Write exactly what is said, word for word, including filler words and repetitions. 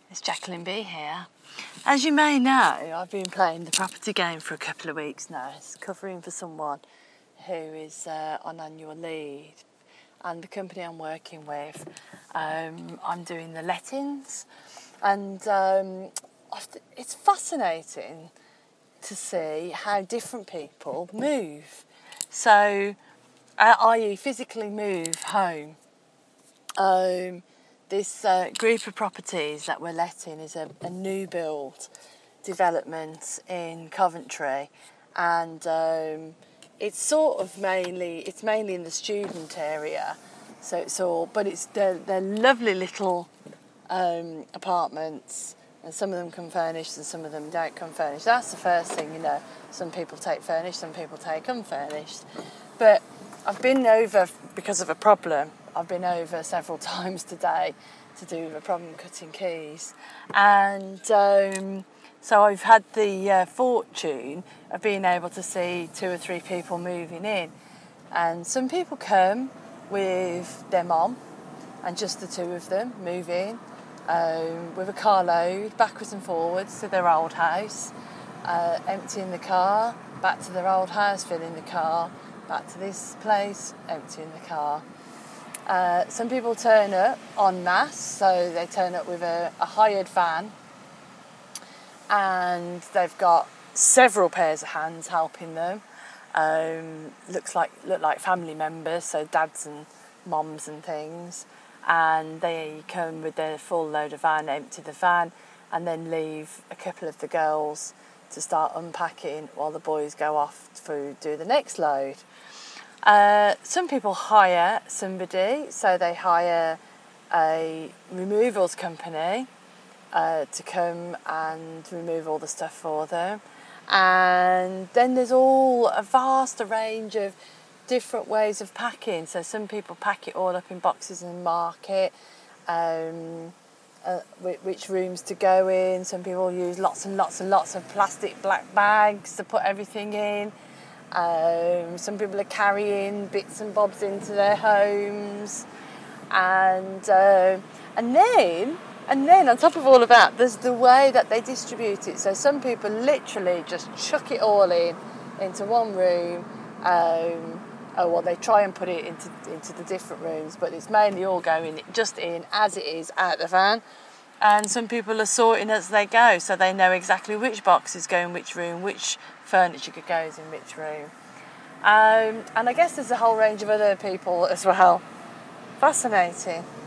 It's Jacqueline B here. As you may know, I've been playing the property game for a couple of weeks now. It's covering for someone who is uh, on annual leave, and the company I'm working with, um, I'm doing the lettings, and um, it's fascinating to see how different people move. So, uh, that is physically move home. Um, this uh, group of properties that we're letting is a, a new build development in Coventry, and um, it's sort of mainly it's mainly in the student area. So it's all, but it's they're, they're lovely little um, apartments, and some of them come furnished and some of them don't come furnished. That's the first thing, you know. Some people take furnished, some people take unfurnished. But I've been over because of a problem. I've been over several times today to do a problem cutting keys, and um, so I've had the uh, fortune of being able to see two or three people moving in, and some people come with their mom, and just the two of them move in um, with a carload backwards and forwards to their old house, uh, emptying the car, back to their old house, filling the car, back to this place, emptying the car. Uh, some people turn up en masse, so they turn up with a, a hired van, and they've got several pairs of hands helping them. Um, looks like look like family members, so dads and moms and things, and they come with their full load of van, empty the van, and then leave a couple of the girls to start unpacking while the boys go off to do the next load. Uh, some people hire somebody, so they hire a removals company uh, to come and remove all the stuff for them. And then there's all a vast range of different ways of packing. So some people pack it all up in boxes and mark it, um, uh, which rooms to go in. Some people use lots and lots and lots of plastic black bags to put everything in. Um, some people are carrying bits and bobs into their homes, and uh, and then and then on top of all of that, there's the way that they distribute it. So some people literally just chuck it all in into one room. Um, oh well, they try and put it into into the different rooms, but it's mainly all going just in as it is out the van. And some people are sorting as they go, so they know exactly which boxes go in which room, which furniture goes in which room. Um, and I guess there's a whole range of other people as well. Fascinating.